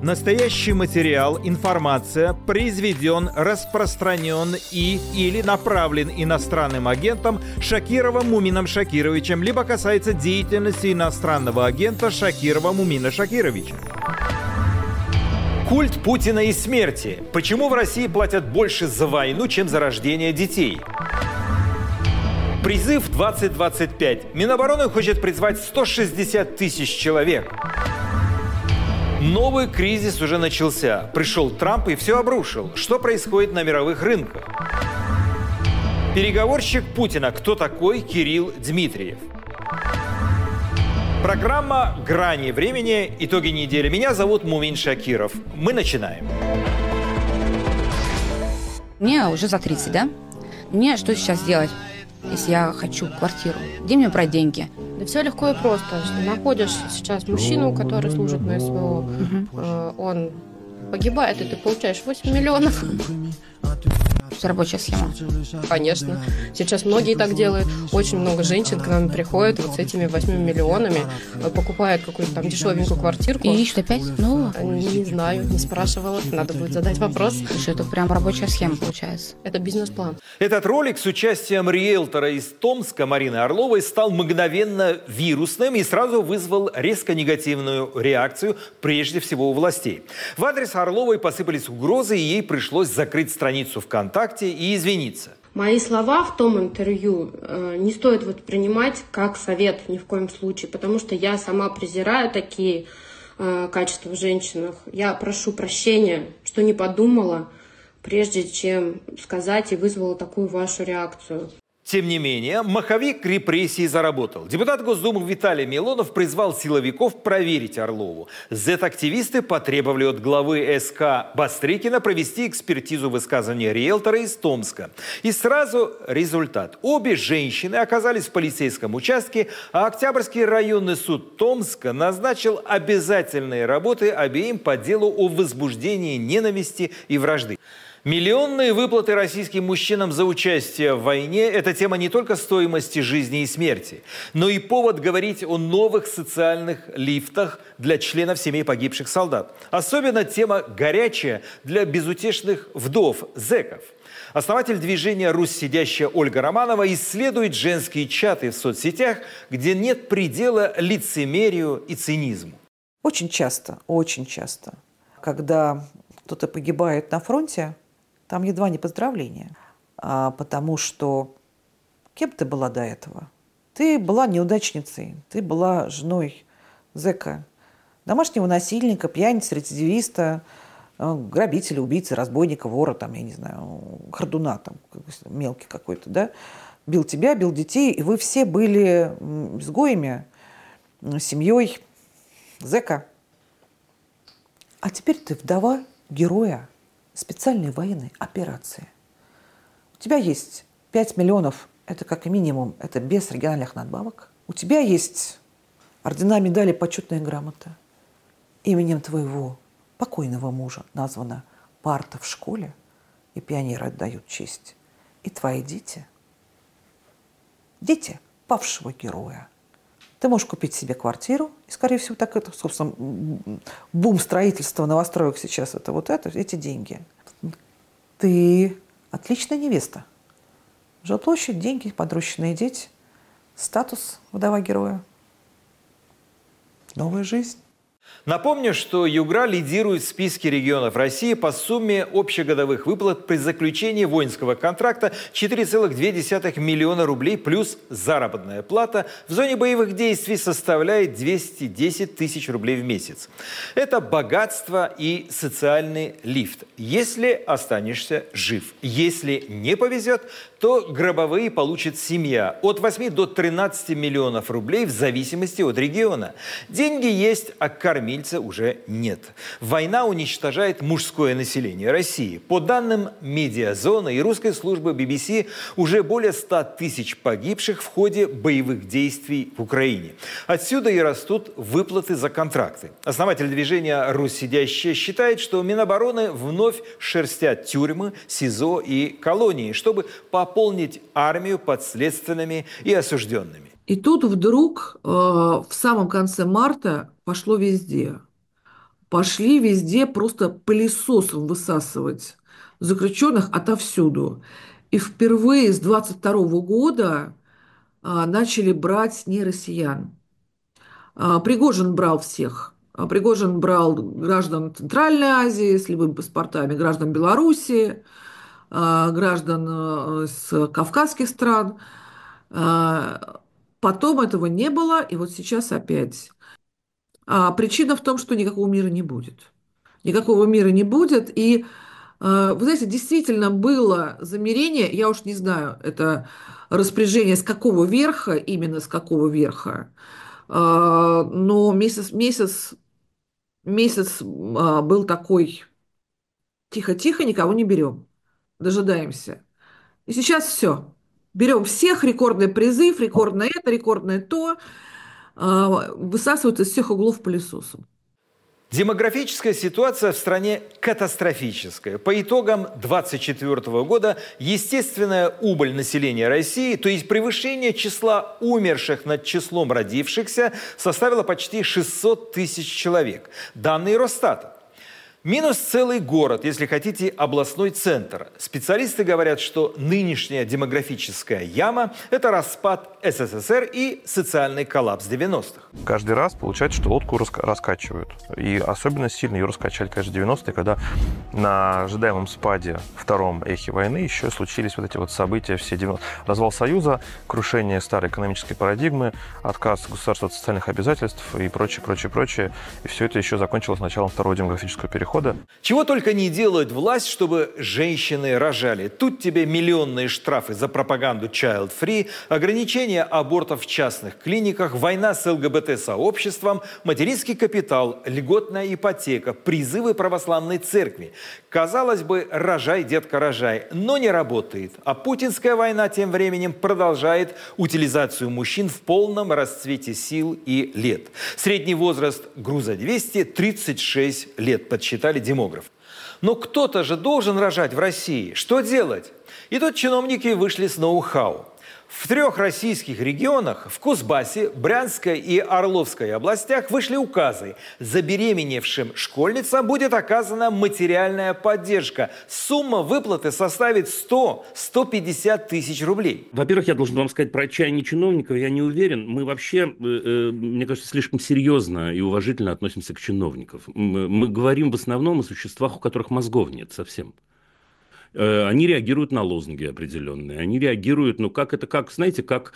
Настоящий материал, информация произведен, распространен или направлен иностранным агентом Шакировым Мумином Шакировичем, либо касается деятельности иностранного агента Шакирова Мумина Шакировича. Культ Путина и смерти. Почему в России платят больше за войну, чем за рождение детей? Призыв 2025. Минобороны хочет призвать 160 тысяч человек. Новый кризис уже начался. Пришел Трамп и все обрушил. Что происходит на мировых рынках? Переговорщик Путина. Кто такой Кирилл Дмитриев? Программа «Грани времени. Итоги недели». Меня зовут Мумин Шакиров. Мы начинаем. Мне уже за 30, да? Мне что сейчас делать, если я хочу квартиру? Где мне брать деньги? Да все легко и просто. Если находишь сейчас мужчину, который служит на СВО, он погибает, и ты получаешь 8 миллионов. Это рабочая схема. Конечно. Сейчас многие так делают. Очень много женщин к нам приходят вот с этими 8 миллионами, покупают какую-то там дешевенькую квартирку. И ищут опять нового? Не знаю, не спрашивала. Надо будет задать вопрос. Что это прям рабочая схема получается? Это бизнес-план. Этот ролик с участием риэлтора из Томска Марины Орловой стал мгновенно вирусным и сразу вызвал резко негативную реакцию, прежде всего у властей. В адрес Орловой посыпались угрозы, и ей пришлось закрыть страницу ВКонтакте и извиниться. Мои слова в том интервью не стоит воспринимать как совет ни в коем случае, потому что я сама презираю такие качества в женщинах. Я прошу прощения, что не подумала, прежде чем сказать, и вызвала такую вашу реакцию. Тем не менее, маховик репрессий заработал. Депутат Госдумы Виталий Милонов призвал силовиков проверить Орлову. Зет-активисты потребовали от главы СК Бастрыкина провести экспертизу высказывания риэлтора из Томска. И сразу результат. Обе женщины оказались в полицейском участке, а Октябрьский районный суд Томска назначил обязательные работы обеим по делу о возбуждении ненависти и вражды. Миллионные выплаты российским мужчинам за участие в войне – это тема не только стоимости жизни и смерти, но и повод говорить о новых социальных лифтах для членов семей погибших солдат. Особенно тема горячая для безутешных вдов, зэков. Основатель движения «Русь сидящая» Ольга Романова исследует женские чаты в соцсетях, где нет предела лицемерию и цинизму. Очень часто, когда кто-то погибает на фронте, там едва не поздравления, потому что кем ты была до этого? Ты была неудачницей, ты была женой зэка, домашнего насильника, пьяницы, рецидивиста, грабителя, убийцы, разбойника, вора, там, я не знаю, хордуна, там, мелкий какой-то, да? Бил тебя, бил детей, и вы все были изгоями, семьей зэка. А теперь ты вдова героя специальной военной операции. У тебя есть 5 миллионов, это как минимум, это без региональных надбавок. У тебя есть ордена, медали, почетная грамота. Именем твоего покойного мужа названа парта в школе, и пионеры отдают честь. И твои дети павшего героя. Ты можешь купить себе квартиру, и, скорее всего, так это, собственно, бум строительства новостроек сейчас, эти деньги. Ты отличная невеста. Жилплощадь, деньги, подрощенные дети, статус вдова-героя. Новая жизнь. Напомню, что Югра лидирует в списке регионов России по сумме общегодовых выплат при заключении воинского контракта 4,2 миллиона рублей плюс заработная плата в зоне боевых действий составляет 210 тысяч рублей в месяц. Это богатство и социальный лифт, если останешься жив. Если не повезет, то гробовые получит семья от 8 до 13 миллионов рублей в зависимости от региона. Деньги есть, а кормильца уже нет. Война уничтожает мужское население России. По данным Медиазоны и русской службы BBC, уже более 100 тысяч погибших в ходе боевых действий в Украине. Отсюда и растут выплаты за контракты. Основатель движения «Русь сидящая» считает, что Минобороны вновь шерстят тюрьмы, СИЗО и колонии, чтобы пополнить армию подследственными и осужденными. И тут вдруг в самом конце марта пошло везде. пошли везде просто пылесосом высасывать заключенных отовсюду. И впервые с 22 года начали брать не россиян. Пригожин брал всех. Пригожин брал граждан Центральной Азии с любыми паспортами, граждан Белоруссии, граждан с кавказских стран. Потом этого не было, и вот сейчас опять. Причина в том, что никакого мира не будет. Никакого мира не будет. И, вы знаете, действительно было замерение, я уж не знаю, это распоряжение с какого верха, именно с какого верха, но месяц был такой: тихо-тихо, никого не берем, дожидаемся. И сейчас все. Берем всех, рекордный призыв, рекордное это, рекордное то, высасывают из всех углов пылесосом. Демографическая ситуация в стране катастрофическая. По итогам 2024 года естественная убыль населения России, то есть превышение числа умерших над числом родившихся, составила почти 600 тысяч человек. Данные Росстата. Минус целый город, если хотите, областной центр. Специалисты говорят, что нынешняя демографическая яма – это распад СССР и социальный коллапс 90-х. Каждый раз получается, что лодку раскачивают. И особенно сильно ее раскачали, конечно, 90-е, когда на ожидаемом спаде, втором эхе войны, еще случились вот эти вот события, все 90-е. Развал Союза, крушение старой экономической парадигмы, отказ государства от социальных обязательств и прочее. И все это еще закончилось началом второго демографического перехода. Чего только не делает власть, чтобы женщины рожали. Тут тебе миллионные штрафы за пропаганду child-free, ограничение абортов в частных клиниках, война с ЛГБТ-сообществом, материнский капитал, льготная ипотека, призывы православной церкви. Казалось бы, рожай, детка, рожай, но не работает. А путинская война тем временем продолжает утилизацию мужчин в полном расцвете сил и лет. Средний возраст груза 200 – 36 лет, подсчитали демограф. Но кто-то же должен рожать в России. Что делать? И тут чиновники вышли с ноу-хау. В 3 российских регионах, в Кузбассе, Брянской и Орловской областях, вышли указы. Забеременевшим школьницам будет оказана материальная поддержка. Сумма выплаты составит 100-150 тысяч рублей. Во-первых, я должен вам сказать про отчаяние чиновников. Я не уверен. Мы вообще, мне кажется, слишком серьезно и уважительно относимся к чиновникам. Мы говорим в основном о существах, у которых мозгов нет совсем. Они реагируют на лозунги определенные. Они реагируют, знаете, как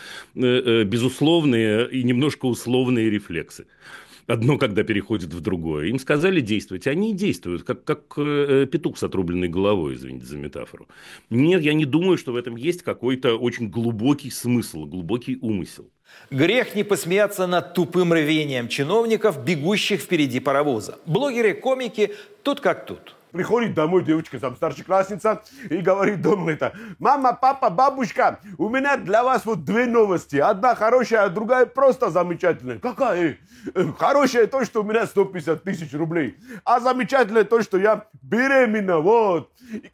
безусловные и немножко условные рефлексы. Одно, когда переходит в другое. Им сказали действовать, они и действуют, как петух с отрубленной головой, извините за метафору. Нет, я не думаю, что в этом есть какой-то очень глубокий смысл, глубокий умысел. Грех не посмеяться над тупым рвением чиновников, бегущих впереди паровоза. Блогеры-комики тут как тут. Приходит домой девочка, там старшеклассница, и говорит дома это: мама, папа, бабушка, у меня для вас вот 2 новости. Одна хорошая, а другая просто замечательная. Какая? Хорошая то, что у меня 150 тысяч рублей. А замечательная то, что я беременна, вот. И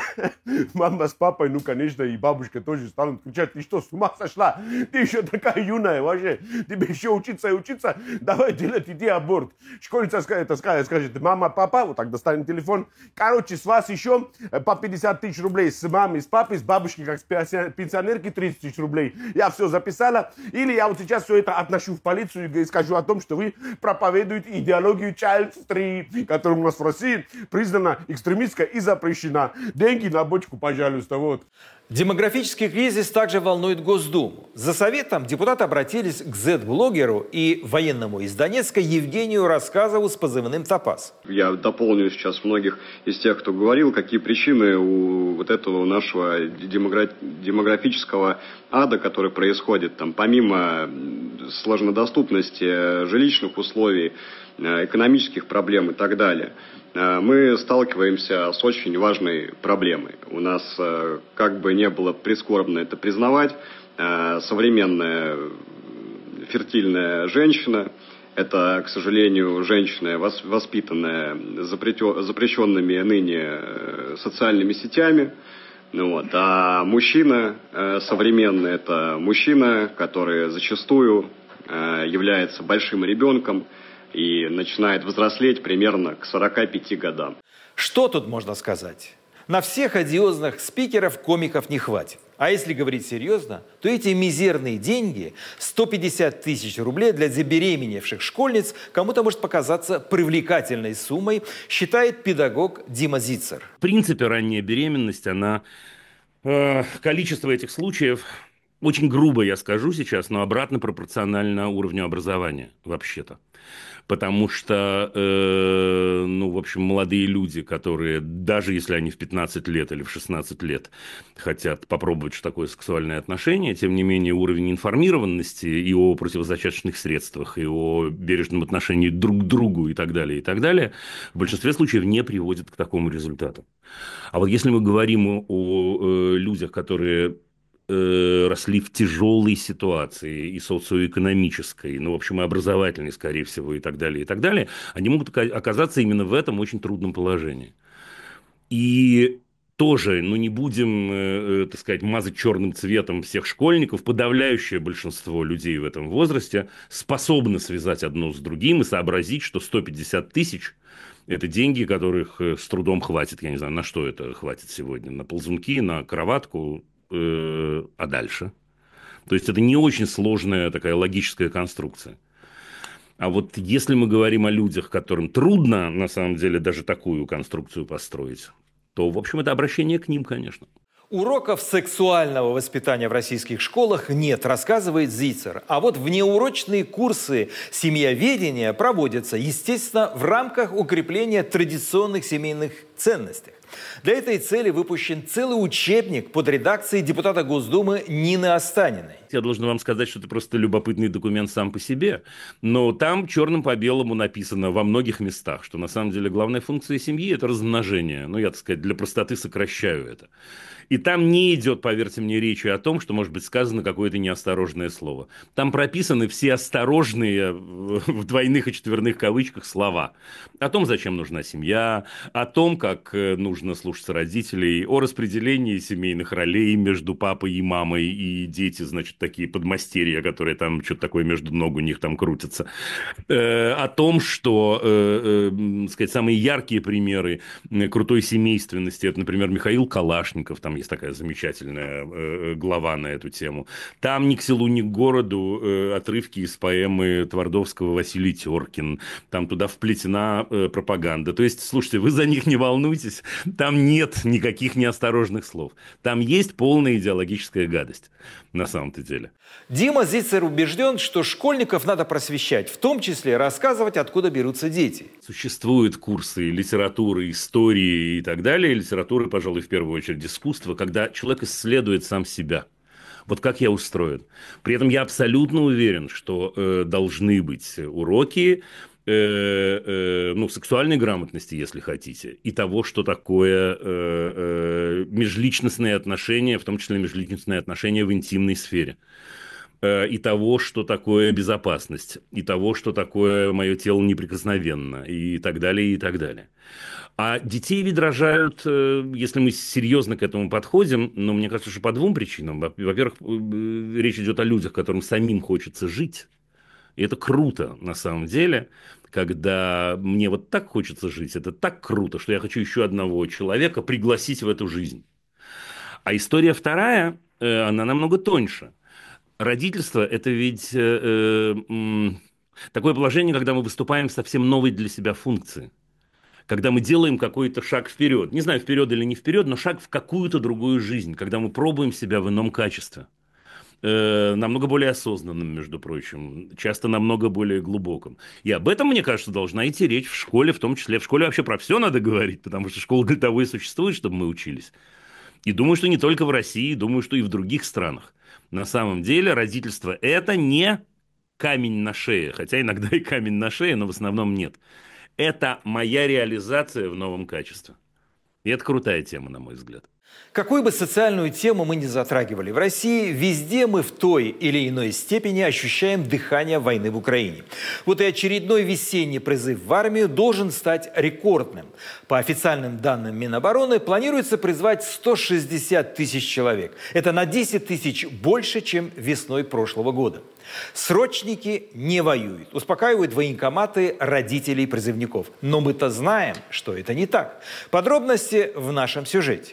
мама с папой, ну, конечно, и бабушка тоже станут кричать: ты что, с ума сошла? Ты еще такая юная вообще. Тебе еще учиться и учиться. Давай делать, иди аборт. Школьница скажет: мама, папа, вот так достанет телефон. Короче, с вас еще по 50 тысяч рублей. С мамой, с папой, с бабушкой, как с пенсионерки, 30 тысяч рублей. Я все записала. Или я вот сейчас все это отношу в полицию и скажу о том, что вы проповедуете идеологию child-free, которая у нас в России признана экстремистской и запрещена. Деньги на бочку, пожалуйста, вот. Демографический кризис также волнует Госдуму. За советом депутаты обратились к Z-блогеру и военному из Донецка Евгению Рассказову с позывным «Топаз». Я дополню сейчас многих из тех, кто говорил, какие причины у вот этого нашего демографического ада, который происходит. Там, помимо сложнодоступности жилищных условий, экономических проблем и так далее, мы сталкиваемся с очень важной проблемой. У нас, как бы не было прискорбно это признавать, современная фертильная женщина – это, к сожалению, женщина, воспитанная запрещенными ныне социальными сетями. Вот. А мужчина современный – это мужчина, который зачастую является большим ребенком, и начинает взрослеть примерно к 45 годам. Что тут можно сказать? На всех одиозных спикеров комиков не хватит. А если говорить серьезно, то эти мизерные деньги, 150 тысяч рублей для забеременевших школьниц, кому-то может показаться привлекательной суммой, считает педагог Дима Зицер. В принципе, ранняя беременность, количество этих случаев, очень грубо я скажу сейчас, но обратно пропорционально уровню образования вообще-то. Потому что, в общем, молодые люди, которые, даже если они в 15 лет или в 16 лет хотят попробовать, что такое сексуальные отношения, тем не менее уровень информированности и о противозачаточных средствах, и о бережном отношении друг к другу и так далее, в большинстве случаев не приводит к такому результату. А вот если мы говорим о людях, которые росли в тяжелой ситуации и социоэкономической, в общем, и образовательной, скорее всего, и так далее, они могут оказаться именно в этом очень трудном положении. И тоже, не будем, так сказать, мазать черным цветом всех школьников, подавляющее большинство людей в этом возрасте способны связать одно с другим и сообразить, что 150 тысяч – это деньги, которых с трудом хватит, я не знаю, на что это хватит сегодня, на ползунки, на кроватку, а дальше? То есть это не очень сложная такая логическая конструкция. А вот если мы говорим о людях, которым трудно, на самом деле, даже такую конструкцию построить, то, в общем, это обращение к ним, конечно. Уроков сексуального воспитания в российских школах нет, рассказывает Зицер. А вот внеурочные курсы семьяведения проводятся, естественно, в рамках укрепления традиционных семейных ценностей. Для этой цели выпущен целый учебник под редакцией депутата Госдумы Нины Останиной. Я должен вам сказать, что это просто любопытный документ сам по себе, но там черным по белому написано во многих местах, что на самом деле главная функция семьи – это размножение. Я, так сказать, для простоты сокращаю это. И там не идет, поверьте мне, речи о том, что может быть сказано какое-то неосторожное слово. Там прописаны все осторожные в двойных и четверных кавычках слова. О том, зачем нужна семья, о том, как нужно слушаться родителей, о распределении семейных ролей между папой и мамой, и дети, значит, такие подмастерья, которые там что-то такое между ног у них там крутятся. О том, что, сказать, самые яркие примеры крутой семейственности, это, например, Михаил Калашников, там есть такая замечательная глава на эту тему. Там ни к селу, ни к городу отрывки из поэмы Твардовского «Василий Теркин». Там туда вплетена пропаганда. То есть, слушайте, вы за них не волнуйтесь. Там нет никаких неосторожных слов. Там есть полная идеологическая гадость на самом-то деле. Дима Зицер убежден, что школьников надо просвещать, в том числе рассказывать, откуда берутся дети. Существуют курсы литературы, истории и так далее. Литературы, пожалуй, в первую очередь искусства, когда человек исследует сам себя. Вот как я устроен. При этом я абсолютно уверен, что должны быть уроки сексуальной грамотности, если хотите, и того, что такое межличностные отношения, в том числе межличностные отношения в интимной сфере. И того, что такое безопасность, и того, что такое мое тело неприкосновенно, и так далее, и так далее. А детей ведь рожают, если мы серьезно к этому подходим, мне кажется, что по двум причинам. Во-первых, речь идет о людях, которым самим хочется жить. И это круто, на самом деле, когда мне вот так хочется жить. Это так круто, что я хочу еще одного человека пригласить в эту жизнь. А история вторая, она намного тоньше. Родительство – это ведь такое положение, когда мы выступаем в совсем новой для себя функции. Когда мы делаем какой-то шаг вперед. Не знаю, вперед или не вперед, но шаг в какую-то другую жизнь. Когда мы пробуем себя в ином качестве. Намного более осознанным, между прочим. Часто намного более глубоком. И об этом, мне кажется, должна идти речь в школе, в том числе. В школе вообще про все надо говорить, потому что школа для того и существует, чтобы мы учились. И думаю, что не только в России, думаю, что и в других странах. На самом деле родительство – это не камень на шее, хотя иногда и камень на шее, но в основном нет. Это моя реализация в новом качестве. И это крутая тема, на мой взгляд. Какую бы социальную тему мы ни затрагивали в России, везде мы в той или иной степени ощущаем дыхание войны в Украине. Вот и очередной весенний призыв в армию должен стать рекордным. По официальным данным Минобороны, планируется призвать 160 тысяч человек. Это на 10 тысяч больше, чем весной прошлого года. Срочники не воюют, успокаивают военкоматы родителей призывников. Но мы-то знаем, что это не так. Подробности в нашем сюжете.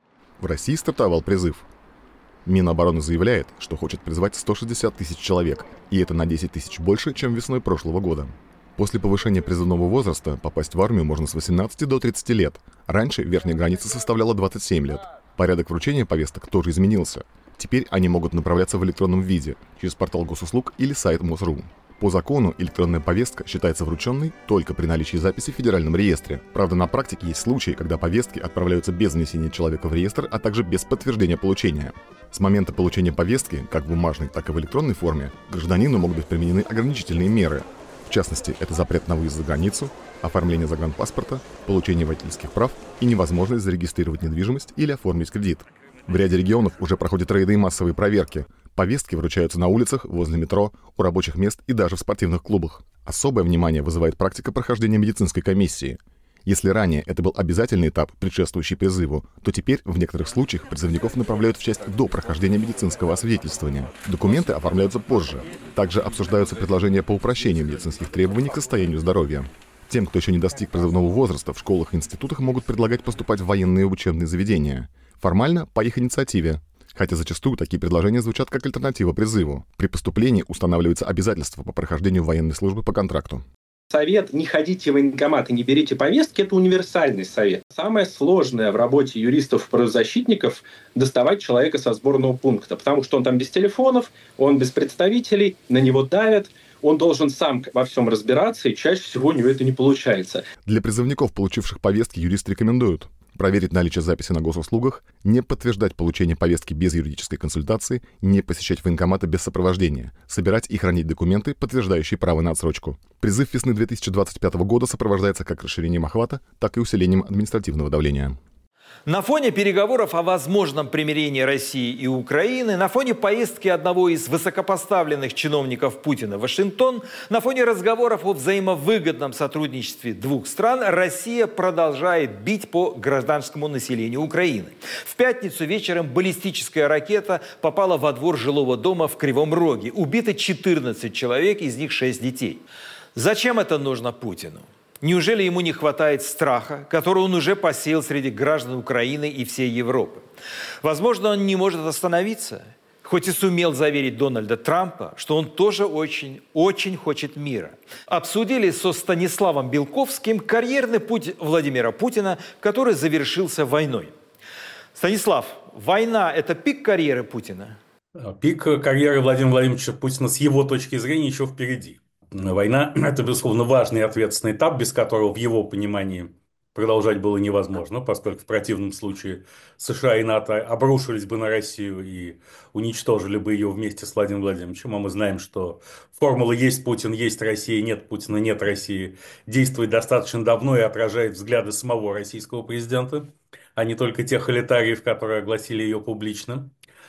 В России стартовал призыв. Минобороны заявляет, что хочет призвать 160 тысяч человек, и это на 10 тысяч больше, чем весной прошлого года. После повышения призывного возраста попасть в армию можно с 18 до 30 лет. Раньше верхняя граница составляла 27 лет. Порядок вручения повесток тоже изменился. Теперь они могут направляться в электронном виде, через портал госуслуг или сайт МОЗ.ру. По закону электронная повестка считается врученной только при наличии записи в Федеральном реестре. Правда, на практике есть случаи, когда повестки отправляются без внесения человека в реестр, а также без подтверждения получения. С момента получения повестки, как в бумажной, так и в электронной форме, гражданину могут быть применены ограничительные меры. В частности, это запрет на выезд за границу, оформление загранпаспорта, получение водительских прав и невозможность зарегистрировать недвижимость или оформить кредит. В ряде регионов уже проходят рейды и массовые проверки. Повестки вручаются на улицах, возле метро, у рабочих мест и даже в спортивных клубах. Особое внимание вызывает практика прохождения медицинской комиссии. Если ранее это был обязательный этап, предшествующий призыву, то теперь в некоторых случаях призывников направляют в часть до прохождения медицинского освидетельствования. Документы оформляются позже. Также обсуждаются предложения по упрощению медицинских требований к состоянию здоровья. Тем, кто еще не достиг призывного возраста, в школах и институтах могут предлагать поступать в военные учебные заведения. Формально по их инициативе. Хотя зачастую такие предложения звучат как альтернатива призыву. При поступлении устанавливаются обязательства по прохождению военной службы по контракту. Совет «Не ходите в военкомат и не берите повестки» — это универсальный совет. Самое сложное в работе юристов-правозащитников — доставать человека со сборного пункта, потому что он там без телефонов, он без представителей, на него давят, он должен сам во всем разбираться, и чаще всего у него это не получается. Для призывников, получивших повестки, юристы рекомендуют проверить наличие записи на госуслугах, не подтверждать получение повестки без юридической консультации, не посещать военкоматы без сопровождения, собирать и хранить документы, подтверждающие право на отсрочку. Призыв весны 2025 года сопровождается как расширением охвата, так и усилением административного давления. На фоне переговоров о возможном примирении России и Украины, на фоне поездки одного из высокопоставленных чиновников Путина в Вашингтон, на фоне разговоров о взаимовыгодном сотрудничестве двух стран, Россия продолжает бить по гражданскому населению Украины. В пятницу вечером баллистическая ракета попала во двор жилого дома в Кривом Роге. Убито 14 человек, из них 6 детей. Зачем это нужно Путину? Неужели ему не хватает страха, который он уже посеял среди граждан Украины и всей Европы? Возможно, он не может остановиться, хоть и сумел заверить Дональда Трампа, что он тоже очень хочет мира. Обсудили со Станиславом Белковским карьерный путь Владимира Путина, который завершился войной. Станислав, война – это пик карьеры Путина? Пик карьеры Владимира Владимировича Путина с его точки зрения еще впереди. Война – это, безусловно, важный и ответственный этап, без которого, в его понимании, продолжать было невозможно, поскольку в противном случае США и НАТО обрушились бы на Россию и уничтожили бы ее вместе с Владимиром Владимировичем. А мы знаем, что формула «есть Путин, есть Россия, нет Путина, нет России» действует достаточно давно и отражает взгляды самого российского президента, а не только тех элитариев, которые огласили ее публично.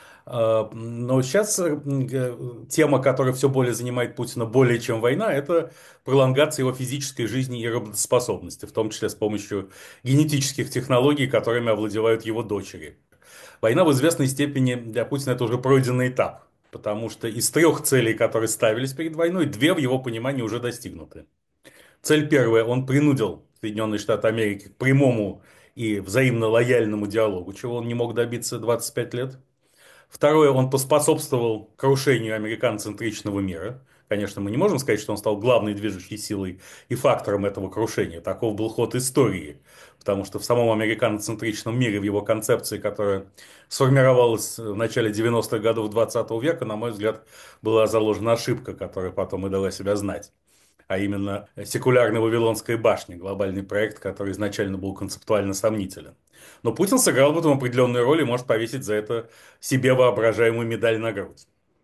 Но сейчас тема, которая все более занимает Путина более чем война, это пролонгация его физической жизни и работоспособности, в том числе с помощью генетических технологий, которыми овладевают его дочери. Война в известной степени для Путина это уже пройденный этап, потому что из 3 целей, которые ставились перед войной, 2 в его понимании уже достигнуты. Цель первая: он принудил Соединенные Штаты Америки к прямому и взаимно лояльному диалогу, чего он не мог добиться 25 лет. Второе, он поспособствовал крушению американоцентричного мира. Конечно, мы не можем сказать, что он стал главной движущей силой и фактором этого крушения. Таков был ход истории. Потому что в самом американоцентричном мире, в его концепции, которая сформировалась в начале 90-х годов 20 века, на мой взгляд, была заложена ошибка, которая потом и дала себя знать. А именно секулярная Вавилонская башня, глобальный проект, который изначально был концептуально сомнителен. Но Путин сыграл в этом определенную роль и может повесить за это себе воображаемую медаль на грудь.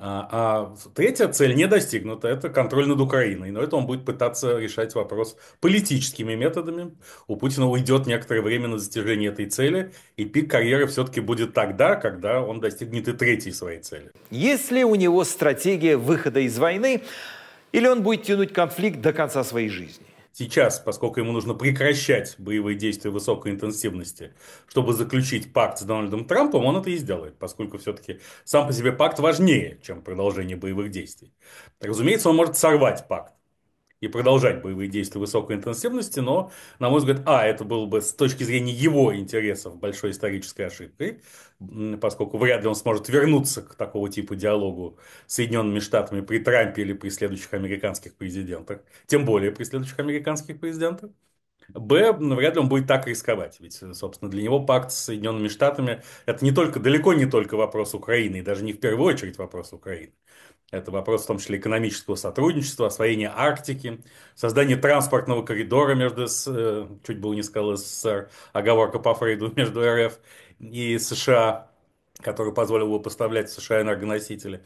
Третья цель не достигнута, это контроль над Украиной. Но это он будет пытаться решать вопрос политическими методами. У Путина уйдет некоторое время на достижение этой цели, и пик карьеры все-таки будет тогда, когда он достигнет и третьей своей цели. Есть ли у него стратегия выхода из войны, или он будет тянуть конфликт до конца своей жизни? Сейчас, поскольку ему нужно прекращать боевые действия высокой интенсивности, чтобы заключить пакт с Дональдом Трампом, он это и сделает, поскольку все-таки сам по себе пакт важнее, чем продолжение боевых действий. Разумеется, он может сорвать пакт и продолжать боевые действия высокой интенсивности, но, на мой взгляд, это было бы с точки зрения его интересов большой исторической ошибкой, поскольку вряд ли он сможет вернуться к такого типа диалогу с Соединенными Штатами при Трампе или при следующих американских президентах, тем более при следующих американских президентах. Вряд ли он будет так рисковать. Ведь, собственно, для него пакт с Соединенными Штатами это далеко не только вопрос Украины, и даже не в первую очередь вопрос Украины. Это вопрос в том числе экономического сотрудничества, освоения Арктики, создания транспортного коридора между, чуть было не сказал СССР, оговорка по Фрейду, между РФ и США, который позволил бы поставлять в США энергоносители,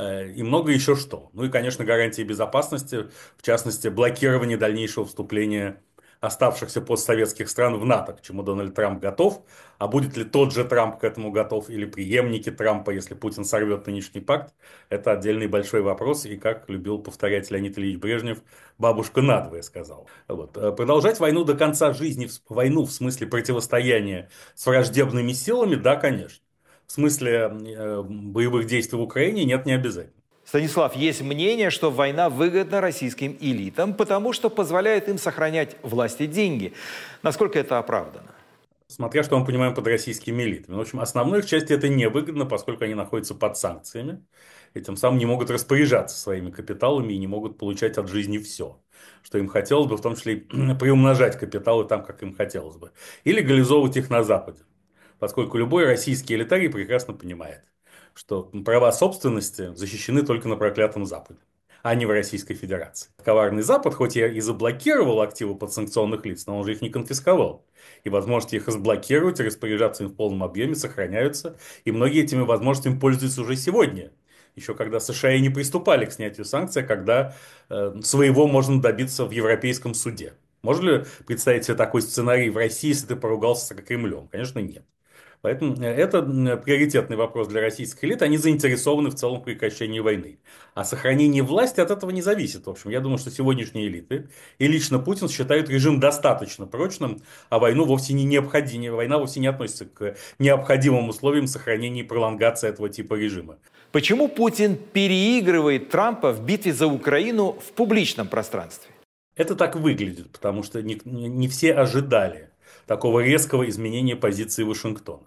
и много еще что. Ну и, конечно, гарантии безопасности, в частности, блокирование дальнейшего вступления оставшихся постсоветских стран в НАТО, к чему Дональд Трамп готов. А будет ли тот же Трамп к этому готов или преемники Трампа, если Путин сорвет нынешний пакт, это отдельный большой вопрос. И, как любил повторять Леонид Ильич Брежнев, бабушка надвое сказал. Вот. Продолжать войну до конца жизни, войну в смысле противостояния с враждебными силами, да, конечно. В смысле боевых действий в Украине нет, не обязательно. Станислав, есть мнение, что война выгодна российским элитам, потому что позволяет им сохранять власть и деньги. Насколько это оправдано? Смотря что мы понимаем под российскими элитами. В общем, основной их части это невыгодно, поскольку они находятся под санкциями. И тем самым не могут распоряжаться своими капиталами и не могут получать от жизни все, что им хотелось бы, в том числе и приумножать капиталы там, как им хотелось бы. И легализовывать их на Западе. Поскольку любой российский элитарий прекрасно понимает, что права собственности защищены только на проклятом Западе, а не в Российской Федерации. Коварный Запад, хоть и заблокировал активы подсанкционных лиц, но он же их не конфисковал. И возможности их разблокировать и распоряжаться им в полном объеме сохраняются. И многие этими возможностями пользуются уже сегодня. Еще когда США и не приступали к снятию санкций, когда своего можно добиться в Европейском суде. Можно ли представить себе такой сценарий в России, если ты поругался с Кремлем? Конечно, нет. Поэтому это приоритетный вопрос для российских элит. Они заинтересованы в целом в прекращении войны. А сохранение власти от этого не зависит. В общем, я думаю, что сегодняшние элиты и лично Путин считают режим достаточно прочным, а войну вовсе не необходима. Война вовсе не относится к необходимым условиям сохранения и пролонгации этого типа режима. Почему Путин переигрывает Трампа в битве за Украину в публичном пространстве? Это так выглядит, потому что не все ожидали такого резкого изменения позиции Вашингтона.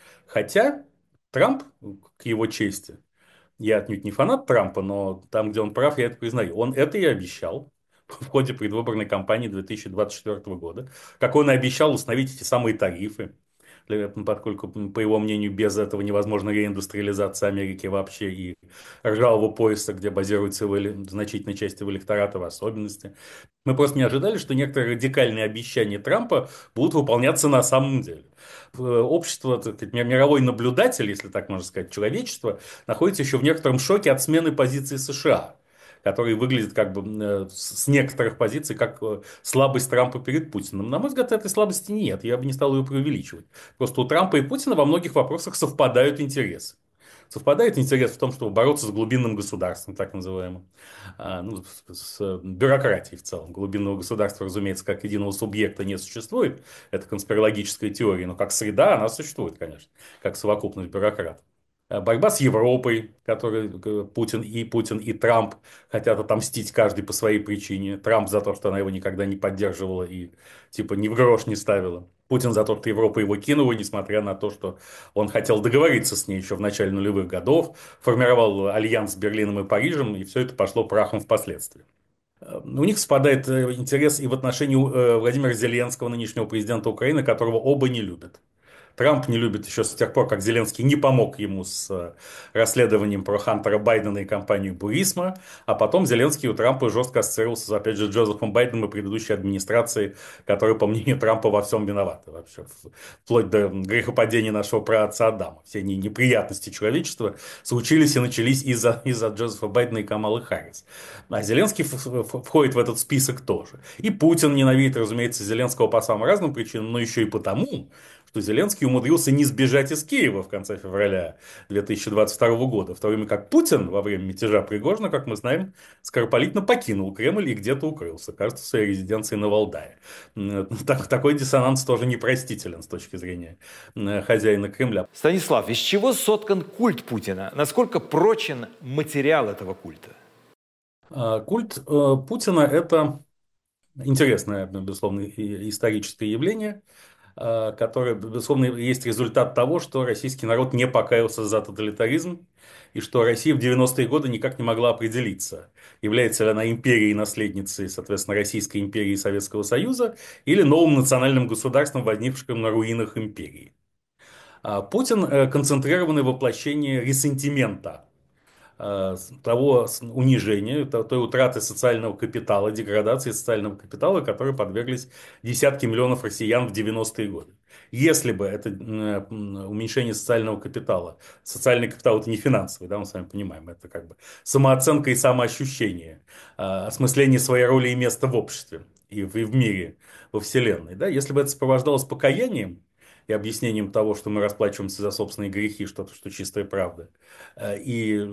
Хотя Трамп, к его чести, я отнюдь не фанат Трампа, но там, где он прав, я это признаю. Он это и обещал в ходе предвыборной кампании 2024 года. Как он и обещал установить эти самые тарифы, поскольку, по его мнению, без этого невозможна реиндустриализация Америки вообще и ржавого пояса, где базируется значительной части его электората в особенности. Мы просто не ожидали, что некоторые радикальные обещания Трампа будут выполняться на самом деле. Общество, так сказать, мировой наблюдатель, если так можно сказать, человечество, находится еще в некотором шоке от смены позиции США, который выглядит как бы с некоторых позиций как слабость Трампа перед Путиным. На мой взгляд, этой слабости нет, я бы не стал ее преувеличивать. Просто у Трампа и Путина во многих вопросах совпадают интересы. Совпадает интерес в том, чтобы бороться с глубинным государством, так называемым, с бюрократией в целом. Глубинного государства, разумеется, как единого субъекта не существует. Это конспирологическая теория, но как среда она существует, конечно, как совокупность бюрократов. Борьба с Европой, которой Путин и Трамп хотят отомстить каждый по своей причине. Трамп за то, что она его никогда не поддерживала и типа ни в грош не ставила. Путин за то, что Европа его кинула, несмотря на то, что он хотел договориться с ней еще в начале нулевых годов, формировал альянс с Берлином и Парижем, и все это пошло прахом впоследствии. У них совпадает интерес и в отношении Владимира Зеленского, нынешнего президента Украины, которого оба не любят. Трамп не любит еще с тех пор, как Зеленский не помог ему с расследованием про Хантера Байдена и компанию Бурисма, а потом Зеленский у Трампа жестко ассоциировался, опять же, с Джозефом Байденом и предыдущей администрацией, которая, по мнению Трампа, во всем виновата вообще, вплоть до грехопадения нашего праотца Адама. Все неприятности человечества случились и начались из-за Джозефа Байдена и Камалы Харрис. А Зеленский входит в этот список тоже. И Путин ненавидит, разумеется, Зеленского по самым разным причинам, но еще и потому, что Зеленский умудрился не сбежать из Киева в конце февраля 2022 года, в то время как Путин во время мятежа Пригожина, как мы знаем, скоропалительно покинул Кремль и где-то укрылся, кажется, в своей резиденции на Валдае. Такой диссонанс тоже непростителен с точки зрения хозяина Кремля. Станислав, из чего соткан культ Путина? Насколько прочен материал этого культа? Культ Путина – это интересное, безусловно, историческое явление, которое, безусловно, есть результат того, что российский народ не покаялся за тоталитаризм, и что Россия в 90-е годы никак не могла определиться, является ли она империей-наследницей, соответственно, Российской империи и Советского Союза, или новым национальным государством, возникшим на руинах империи. Путин – концентрированное воплощение ресентимента, того унижения, той утраты социального капитала, деградации социального капитала, которой подверглись десятки миллионов россиян в 90-е годы. Если бы это уменьшение социального капитала, социальный капитал это не финансовый, да, мы с вами понимаем, это как бы самооценка и самоощущение, осмысление своей роли и места в обществе и в мире, во Вселенной. Да? Если бы это сопровождалось покаянием и объяснением того, что мы расплачиваемся за собственные грехи, что чистая правда, и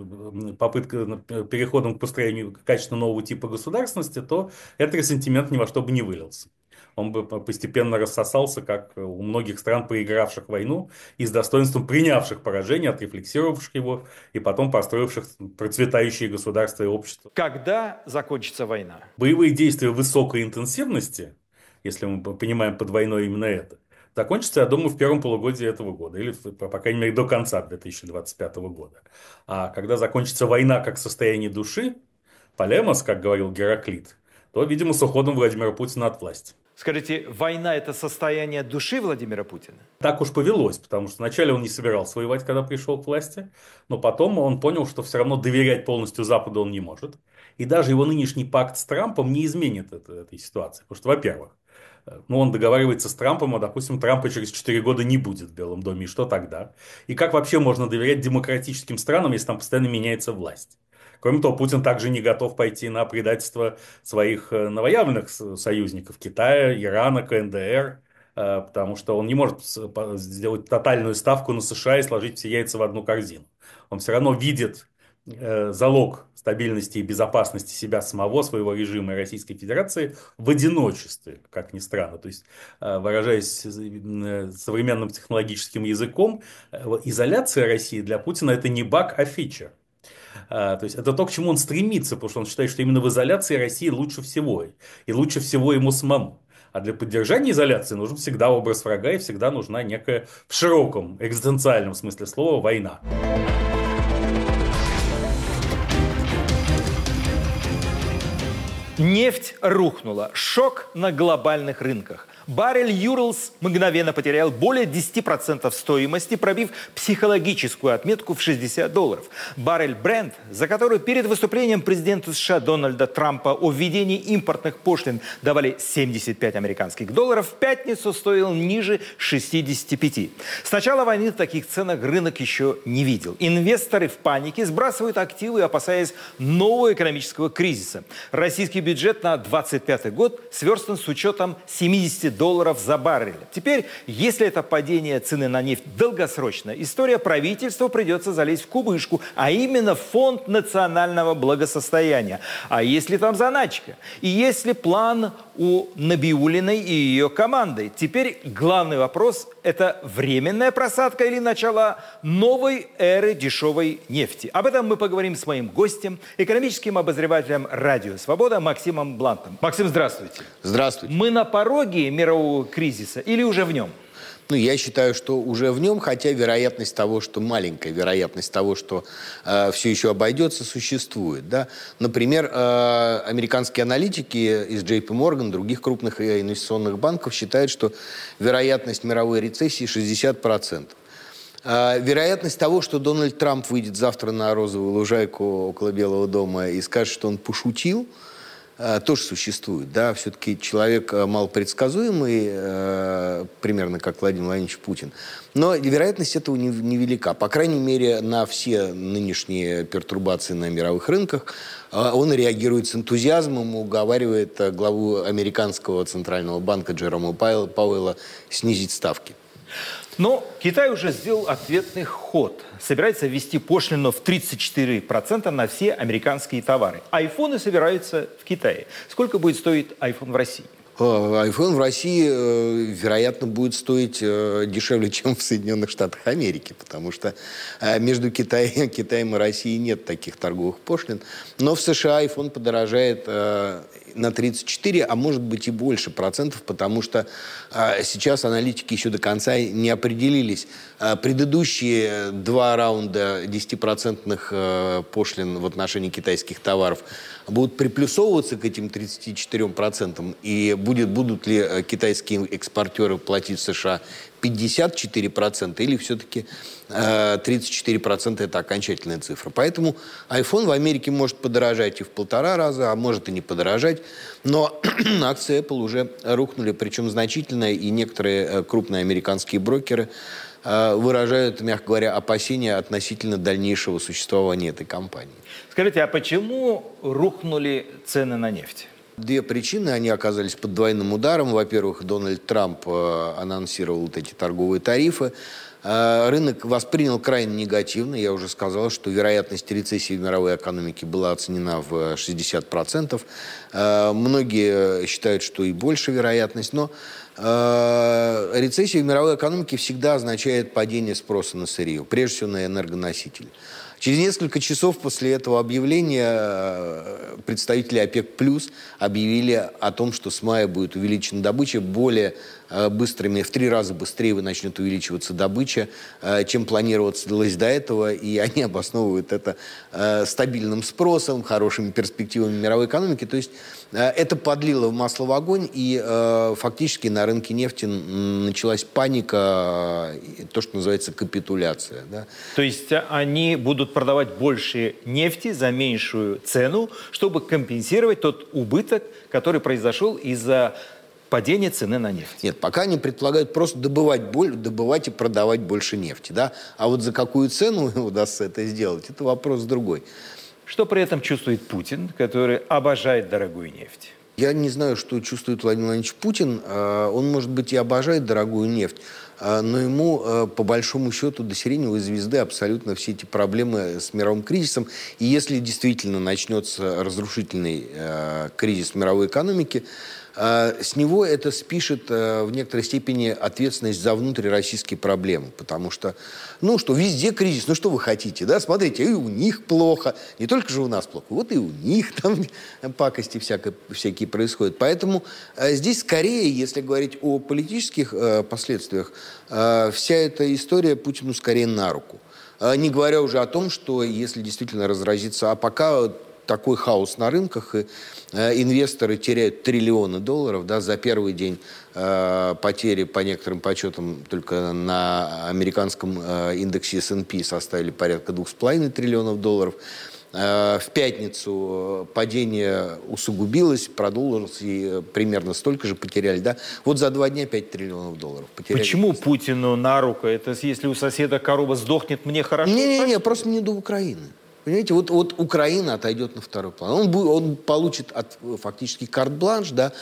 переходом к построению качественно нового типа государственности, то этот ресентимент ни во что бы не вылился. Он бы постепенно рассосался, как у многих стран, проигравших войну и с достоинством принявших поражение, отрефлексировавших его и потом построивших процветающие государства и общества. Когда закончится война? Боевые действия высокой интенсивности, если мы понимаем под войной именно это, закончится, я думаю, в первом полугодии этого года, или, по крайней мере, до конца 2025 года. А когда закончится война как состояние души, полемос, как говорил Гераклит, то, видимо, с уходом Владимира Путина от власти. Скажите, война – это состояние души Владимира Путина? Так уж повелось, потому что вначале он не собирался воевать, когда пришел к власти, но потом он понял, что все равно доверять полностью Западу он не может. И даже его нынешний пакт с Трампом не изменит этой ситуации. Потому что, во-первых, он договаривается с Трампом, а, допустим, Трампа через 4 года не будет в Белом доме, и что тогда? И как вообще можно доверять демократическим странам, если там постоянно меняется власть? Кроме того, Путин также не готов пойти на предательство своих новоявленных союзников Китая, Ирана, КНДР, потому что он не может сделать тотальную ставку на США и сложить все яйца в одну корзину. Он все равно видит залог стабильности и безопасности себя самого, своего режима и Российской Федерации в одиночестве, как ни странно. То есть, выражаясь современным технологическим языком, изоляция России для Путина это не баг, а фича. То есть это то, к чему он стремится, потому что он считает, что именно в изоляции России лучше всего. И лучше всего ему самому. А для поддержания изоляции нужен всегда образ врага и всегда нужна некая, в широком экзистенциальном смысле слова, война. Нефть рухнула. Шок на глобальных рынках. Баррель Urals мгновенно потерял более 10% стоимости, пробив психологическую отметку в $60. Баррель Brent, за который перед выступлением президента США Дональда Трампа о введении импортных пошлин давали $75 американских, в пятницу стоил ниже 65. С начала войны в таких ценах рынок еще не видел. Инвесторы в панике сбрасывают активы, опасаясь нового экономического кризиса. Российский бюджет на 2025 год сверстан с учетом $70 за баррель. Теперь, если это падение цены на нефть долгосрочная история, правительству придется залезть в кубышку, а именно в фонд национального благосостояния. А если там заначка? И если план у Набиуллиной и ее команды? Теперь главный вопрос – это временная просадка или начало новой эры дешевой нефти? Об этом мы поговорим с моим гостем, экономическим обозревателем «Радио Свобода» Максимом Блантом. Максим, здравствуйте. Здравствуйте. Мы на пороге мирового кризиса или уже в нем? Ну, я считаю, что уже в нем, хотя вероятность того, что маленькая вероятность того, что все еще обойдется, существует. Да? Например, американские аналитики из JP Morgan, других крупных инвестиционных банков считают, что вероятность мировой рецессии 60%. Вероятность того, что Дональд Трамп выйдет завтра на розовую лужайку около Белого дома и скажет, что он пошутил, тоже существует. Да? Все-таки человек малопредсказуемый, примерно как Владимир Владимирович Путин. Но вероятность этого невелика. По крайней мере, на все нынешние пертурбации на мировых рынках он реагирует с энтузиазмом, уговаривает главу американского центрального банка Джерома Пауэлла снизить ставки. Но Китай уже сделал ответный ход. Собирается ввести пошлину в 34% на все американские товары. Айфоны собираются в Китае. Сколько будет стоить айфон в России? iPhone в России, вероятно, будет стоить дешевле, чем в Соединенных Штатах Америки, потому что между Китаем и Россией нет таких торговых пошлин. Но в США iPhone подорожает на 34, а может быть и больше процентов, потому что сейчас аналитики еще до конца не определились. Предыдущие два раунда 10% пошлин в отношении китайских товаров будут приплюсовываться к этим 34%, и будут ли китайские экспортеры платить в США 54% или все-таки 34% это окончательная цифра. Поэтому iPhone в Америке может подорожать и в 1,5 раза, а может и не подорожать. Но акции Apple уже рухнули, причем значительно, и некоторые крупные американские брокеры выражают, мягко говоря, опасения относительно дальнейшего существования этой компании. Скажите, а почему рухнули цены на нефть? Две причины, они оказались под двойным ударом. Во-первых, Дональд Трамп анонсировал вот эти торговые тарифы. Рынок воспринял крайне негативно. Я уже сказал, что вероятность рецессии в мировой экономике была оценена в 60%. Многие считают, что и больше вероятность. Но рецессия в мировой экономике всегда означает падение спроса на сырье, прежде всего на энергоносители. Через несколько часов после этого объявления представители ОПЕК+ объявили о том, что с мая будет увеличена добыча более быстрыми, в 3 раза быстрее начнет увеличиваться добыча, чем планировалось до этого, и они обосновывают это стабильным спросом, хорошими перспективами мировой экономики. То есть это подлило масло в огонь, и фактически на рынке нефти началась паника, то, что называется капитуляция. Да? То есть они будут продавать больше нефти за меньшую цену, чтобы компенсировать тот убыток, который произошел из-за падения цены на нефть. Нет, пока они предполагают просто добывать и продавать больше нефти. Да? А вот за какую цену удастся это сделать, это вопрос другой. Что при этом чувствует Путин, который обожает дорогую нефть? Я не знаю, что чувствует Владимир Владимирович Путин. Он, может быть, и обожает дорогую нефть, но ему, по большому счету, до сиреневой звезды абсолютно все эти проблемы с мировым кризисом. И если действительно начнется разрушительный кризис мировой экономики, с него это спишет в некоторой степени ответственность за внутрироссийские проблемы. Потому что, что везде кризис, что вы хотите, да? Смотрите, и у них плохо, не только же у нас плохо, вот и у них там пакости всякие происходят. Поэтому здесь скорее, если говорить о политических последствиях, вся эта история Путину скорее на руку. Не говоря уже о том, что если действительно разразится, а пока такой хаос на рынках, и инвесторы теряют триллионы долларов, да, за первый день потери, по некоторым подсчетам, только на американском индексе S&P составили порядка 2,5 триллионов долларов. В пятницу падение усугубилось, продолжилось, и примерно столько же потеряли. Да? Вот за 2 дня 5 триллионов долларов потеряли. Почему Путину на руку? Это если у соседа корова сдохнет, мне хорошо? Не, просто не до Украины. Понимаете, вот Украина отойдет на второй план. Он получит фактически карт-бланш, да,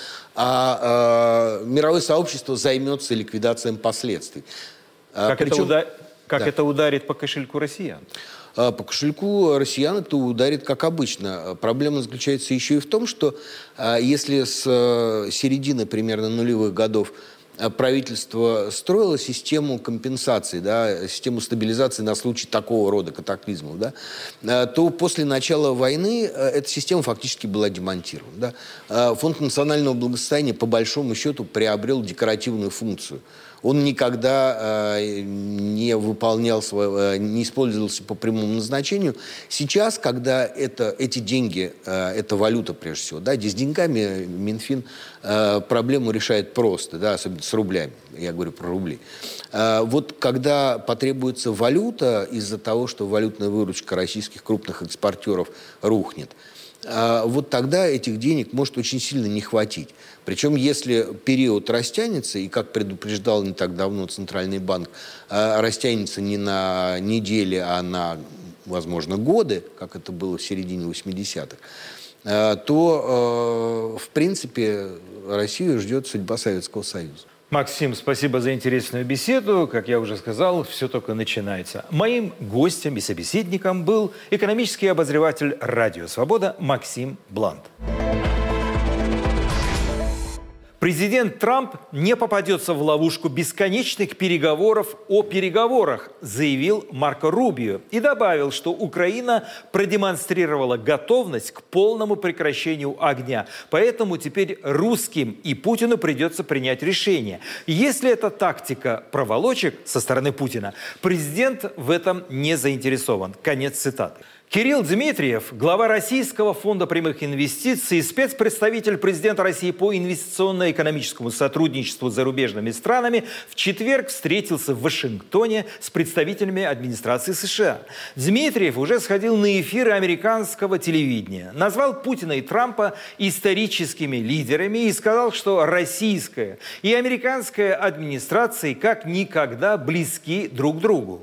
а мировое сообщество займется ликвидацией последствий. Как это ударит по кошельку россиян? По кошельку россиян это ударит как обычно. Проблема заключается еще и в том, что если с середины примерно нулевых годов правительство строило систему компенсации, да, систему стабилизации на случай такого рода катаклизмов, да, то после начала войны эта система фактически была демонтирована. Да. Фонд национального благосостояния по большому счету приобрел декоративную функцию. Он никогда не не использовался по прямому назначению. Сейчас, когда эти деньги, это валюта прежде всего, да, здесь с деньгами Минфин проблему решает просто, да, особенно с рублями, я говорю про рубли. Вот когда потребуется валюта из-за того, что валютная выручка российских крупных экспортеров рухнет, вот тогда этих денег может очень сильно не хватить. Причем, если период растянется, и, как предупреждал не так давно Центральный банк, растянется не на недели, а на, возможно, годы, как это было в середине 80-х, то, в принципе, Россию ждет судьба Советского Союза. Максим, спасибо за интересную беседу. Как я уже сказал, все только начинается. Моим гостем и собеседником был экономический обозреватель «Радио Свобода» Максим Блант. Президент Трамп не попадется в ловушку бесконечных переговоров о переговорах, заявил Марко Рубио. И добавил, что Украина продемонстрировала готовность к полному прекращению огня. Поэтому теперь русским и Путину придется принять решение. Если это тактика проволочек со стороны Путина, президент в этом не заинтересован. Конец цитаты. Кирилл Дмитриев, глава Российского фонда прямых инвестиций, спецпредставитель президента России по инвестиционно-экономическому сотрудничеству с зарубежными странами, в четверг встретился в Вашингтоне с представителями администрации США. Дмитриев уже сходил на эфиры американского телевидения, назвал Путина и Трампа историческими лидерами и сказал, что российская и американская администрации как никогда близки друг к другу.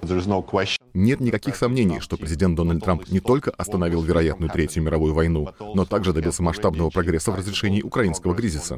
Нет никаких сомнений, что президент Дональд Трамп не только остановил вероятную Третью мировую войну, но также добился масштабного прогресса в разрешении украинского кризиса.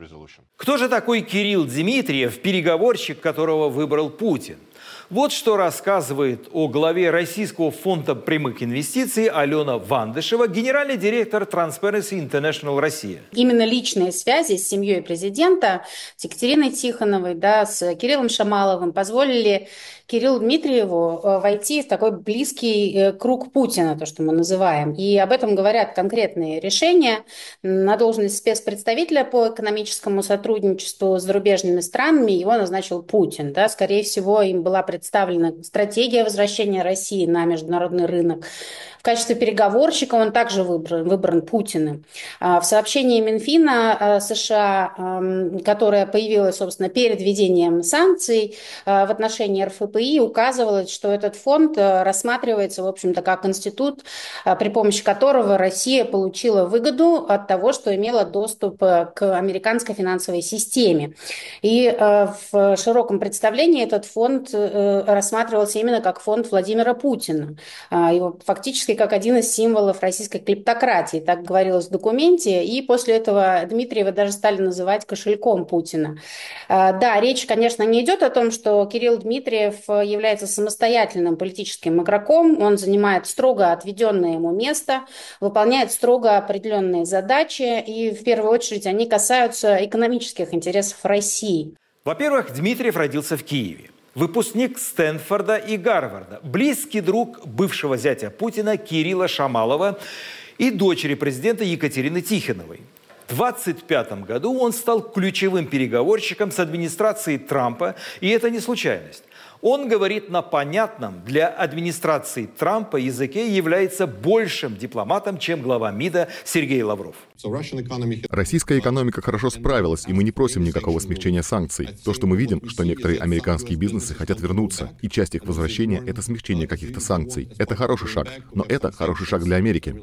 Кто же такой Кирилл Дмитриев, переговорщик, которого выбрал Путин? Вот что рассказывает о главе Российского фонда прямых инвестиций Алена Вандышева, генеральный директор Transparency International Россия. Именно личные связи с семьей президента, с Екатериной Тихоновой, да, с Кириллом Шамаловым позволили Кириллу Дмитриеву войти в такой близкий круг Путина, то, что мы называем. И об этом говорят конкретные решения. На должность спецпредставителя по экономическому сотрудничеству с зарубежными странами его назначил Путин. Да. Скорее всего, им была представлена стратегия возвращения России на международный рынок. В качестве переговорщика он также выбран Путиным. В сообщении Минфина США, которое появилось, собственно, перед введением санкций в отношении РФПИ, указывалось, что этот фонд рассматривается, в общем-то, как институт, при помощи которого Россия получила выгоду от того, что имела доступ к американской финансовой системе. И в широком представлении этот фонд рассматривался именно как фонд Владимира Путина. Его фактически как один из символов российской клептократии, так говорилось в документе, и после этого Дмитриева даже стали называть кошельком Путина. Да, речь, конечно, не идет о том, что Кирилл Дмитриев является самостоятельным политическим игроком, он занимает строго отведенное ему место, выполняет строго определенные задачи, и в первую очередь они касаются экономических интересов России. Во-первых, Дмитриев родился в Киеве. Выпускник Стэнфорда и Гарварда, близкий друг бывшего зятя Путина Кирилла Шамалова и дочери президента Екатерины Тихоновой. В 1925 году он стал ключевым переговорщиком с администрацией Трампа, и это не случайность. Он говорит на понятном для администрации Трампа языке и является большим дипломатом, чем глава МИДа Сергей Лавров. Российская экономика хорошо справилась, и мы не просим никакого смягчения санкций. То, что мы видим, что некоторые американские бизнесы хотят вернуться, и часть их возвращения — это смягчение каких-то санкций. Это хороший шаг, но это хороший шаг для Америки.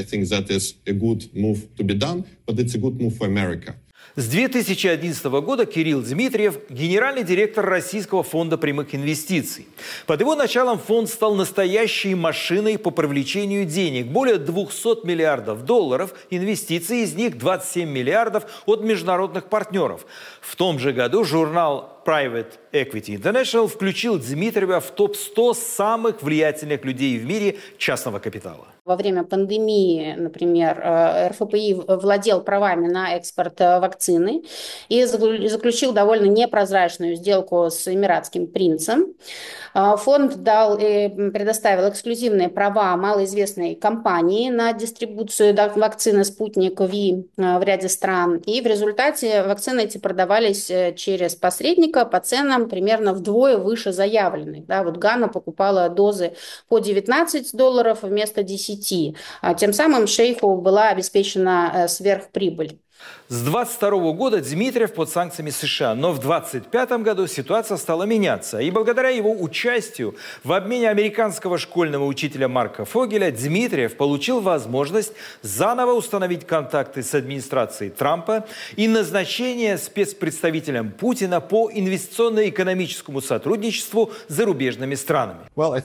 С 2011 года Кирилл Дмитриев – генеральный директор Российского фонда прямых инвестиций. Под его началом фонд стал настоящей машиной по привлечению денег. Более 200 миллиардов долларов инвестиций, из них 27 миллиардов от международных партнеров. В том же году журнал Private Equity International включил Дмитриева в топ-100 самых влиятельных людей в мире частного капитала. Во время пандемии, например, РФПИ владел правами на экспорт вакцины и заключил довольно непрозрачную сделку с эмиратским принцем. Фонд дал и предоставил эксклюзивные права малоизвестной компании на дистрибуцию вакцины «Спутник Ви» в ряде стран. И в результате вакцины эти продавались через посредника по ценам примерно вдвое выше заявленных. Да, вот Гана покупала дозы по $19 вместо 10. Тем самым шейху была обеспечена сверхприбыль. С 22 года Дмитриев под санкциями США, но в 25 году ситуация стала меняться. И благодаря его участию в обмене американского школьного учителя Марка Фогеля Дмитриев получил возможность заново установить контакты с администрацией Трампа и назначение спецпредставителем Путина по инвестиционно-экономическому сотрудничеству с зарубежными странами.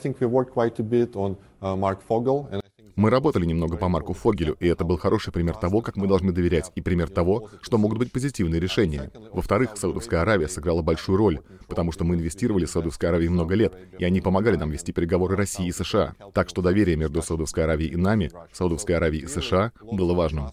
Мы работали немного по Марку Фогелю, и это был хороший пример того, как мы должны доверять, и пример того, что могут быть позитивные решения. Во-вторых, Саудовская Аравия сыграла большую роль, потому что мы инвестировали в Саудовской Аравии много лет, и они помогали нам вести переговоры России и США. Так что доверие между Саудовской Аравией и нами, Саудовской Аравией и США, было важным.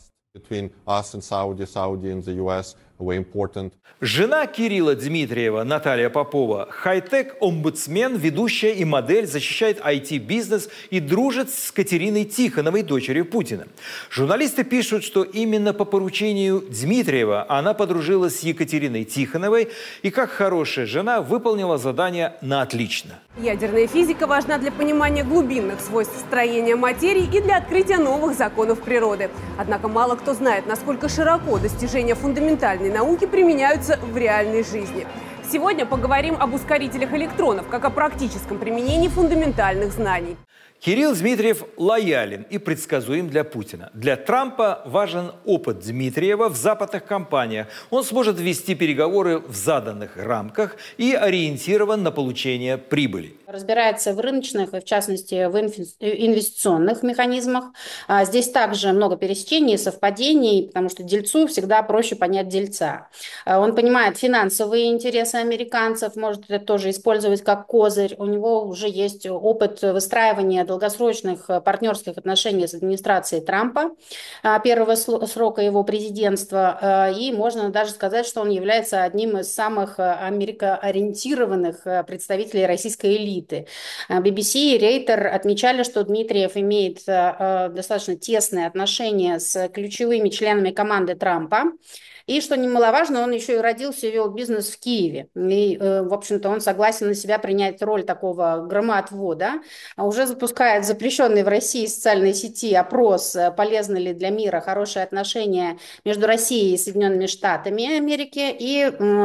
Жена Кирилла Дмитриева, Наталья Попова, хай-тек-омбудсмен, ведущая и модель, защищает IT-бизнес и дружит с Катериной Тихоновой, дочерью Путина. Журналисты пишут, что именно по поручению Дмитриева она подружилась с Екатериной Тихоновой и, как хорошая жена, выполнила задание на отлично. Ядерная физика важна для понимания глубинных свойств строения материи и для открытия новых законов природы. Однако мало кто знает, насколько широко достижения фундаментальной науки применяются в реальной жизни. Сегодня поговорим об ускорителях электронов, как о практическом применении фундаментальных знаний. Кирилл Дмитриев лоялен и предсказуем для Путина. Для Трампа важен опыт Дмитриева в западных компаниях. Он сможет вести переговоры в заданных рамках и ориентирован на получение прибыли. Разбирается в рыночных и, в частности, в инвестиционных механизмах. Здесь также много пересечений и совпадений, потому что дельцу всегда проще понять дельца. Он понимает финансовые интересы американцев, может это тоже использовать как козырь. У него уже есть опыт выстраивания долгосрочных партнерских отношений с администрацией Трампа, первого срока его президентства. И можно даже сказать, что он является одним из самых америкоориентированных представителей российской элиты. BBC и Рейтер отмечали, что Дмитриев имеет достаточно тесные отношения с ключевыми членами команды Трампа. И, что немаловажно, он еще и родился и вел бизнес в Киеве. И, в общем-то, он согласен на себя принять роль такого громоотвода. Уже запускает запрещенный в России социальной сети опрос, полезны ли для мира хорошие отношения между Россией и Соединенными Штатами Америки. И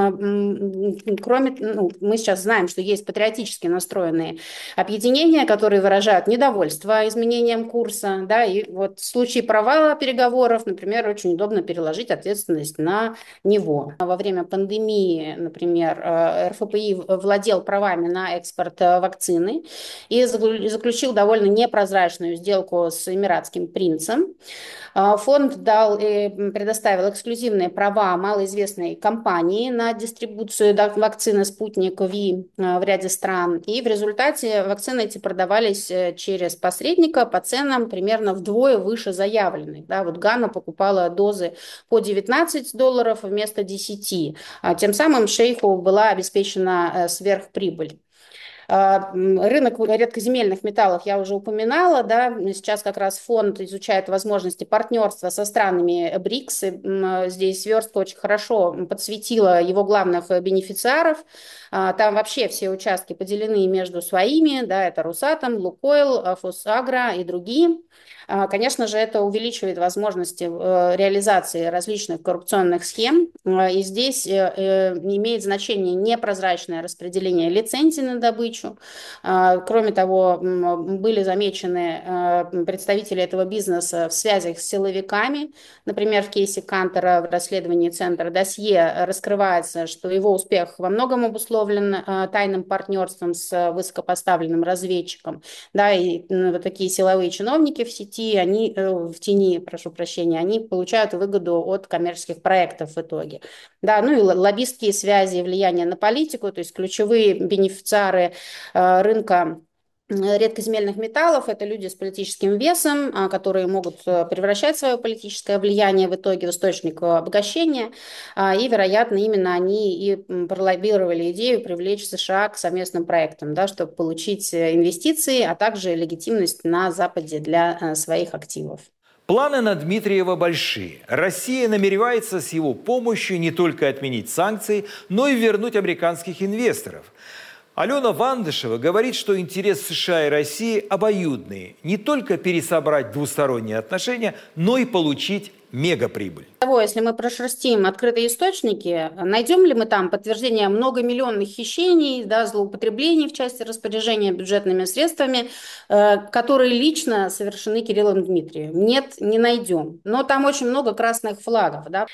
мы сейчас знаем, что есть патриотически настроенные объединения, которые выражают недовольство изменением курса. Да, и вот в случае провала переговоров, например, очень удобно переложить ответственность на него. Во время пандемии, например, РФПИ владел правами на экспорт вакцины и заключил довольно непрозрачную сделку с эмиратским принцем. Фонд дал и предоставил эксклюзивные права малоизвестной компании на дистрибуцию вакцины «Спутник Ви» в ряде стран. И в результате вакцины эти продавались через посредника по ценам примерно вдвое выше заявленных. Да, вот Гана покупала дозы по $19 вместо 10. Тем самым шейху была обеспечена сверхприбыль. Рынок редкоземельных металлов я уже упоминала, да, сейчас как раз фонд изучает возможности партнерства со странами БРИКС, и здесь сверстка очень хорошо подсветила его главных бенефициаров, там вообще все участки поделены между своими, да, это Росатом, Лукойл, Фосагро и другие. Конечно же, это увеличивает возможности реализации различных коррупционных схем, и здесь имеет значение непрозрачное распределение лицензий на добычу. Кроме того, были замечены представители этого бизнеса в связях с силовиками. Например, в кейсе Кантера в расследовании Центра Досье раскрывается, что его успех во многом обусловлен тайным партнерством с высокопоставленным разведчиком. Да, и вот такие силовые чиновники в сети, в тени, прошу прощения, они получают выгоду от коммерческих проектов в итоге. Да, ну и лоббистские связи и влияние на политику, то есть ключевые бенефициары рынка редкоземельных металлов – это люди с политическим весом, которые могут превращать свое политическое влияние в итоге в источник обогащения. И, вероятно, именно они и пролоббировали идею привлечь США к совместным проектам, да, чтобы получить инвестиции, а также легитимность на Западе для своих активов. Планы на Дмитриева большие. Россия намеревается с его помощью не только отменить санкции, но и вернуть американских инвесторов. Алена Вандышева говорит, что интерес США и России обоюдные. Не только пересобрать двусторонние отношения, но и получить мегаприбыль. Если мы прошерстим открытые источники, найдем ли мы там подтверждение многомиллионных хищений, да, злоупотреблений в части распоряжения бюджетными средствами, которые лично совершены Кириллом Дмитриевым? Нет, не найдем. Но там очень много красных флагов. Да.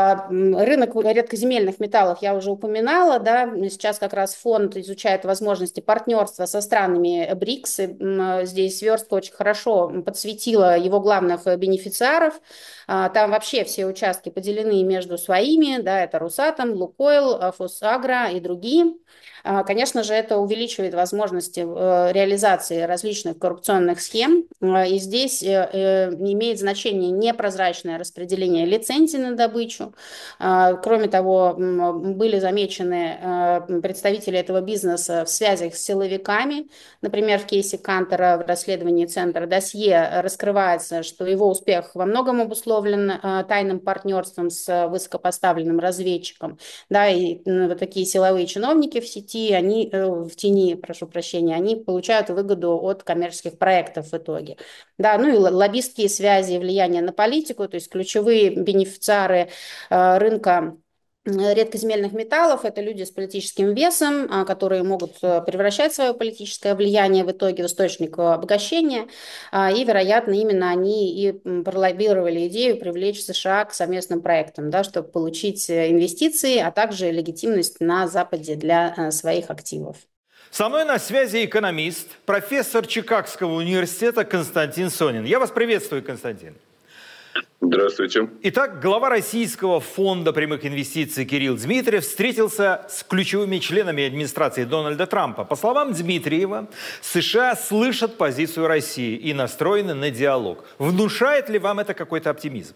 Рынок редкоземельных металлов я уже упоминала. Да. Сейчас как раз фонд изучает возможности партнерства со странами БРИКС. Здесь Сверстка очень хорошо подсветила его главных бенефициаров. Там вообще все участки поделены между своими, да, это Росатом, Лукойл, Фосагро и другие. Конечно же, это увеличивает возможности реализации различных коррупционных схем. И здесь имеет значение непрозрачное распределение лицензий на добычу. Кроме того, были замечены представители этого бизнеса в связях с силовиками. Например, в кейсе Кантера в расследовании Центра Досье раскрывается, что его успех во многом обусловлен тайным партнерством с высокопоставленным разведчиком. Да, и вот такие силовые чиновники в сети, они в тени, прошу прощения, они получают выгоду от коммерческих проектов в итоге. Да, ну и лоббистские связи, влияние на политику, то есть ключевые бенефициары рынка редкоземельных металлов – это люди с политическим весом, которые могут превращать свое политическое влияние в итоге в источник обогащения. И, вероятно, именно они и пролоббировали идею привлечь США к совместным проектам, да, чтобы получить инвестиции, а также легитимность на Западе для своих активов. Со мной на связи экономист, профессор Чикагского университета Константин Сонин. Я вас приветствую, Константин. Здравствуйте. Итак, глава Российского фонда прямых инвестиций Кирилл Дмитриев встретился с ключевыми членами администрации Дональда Трампа. По словам Дмитриева, США слышат позицию России и настроены на диалог. Внушает ли вам это какой-то оптимизм?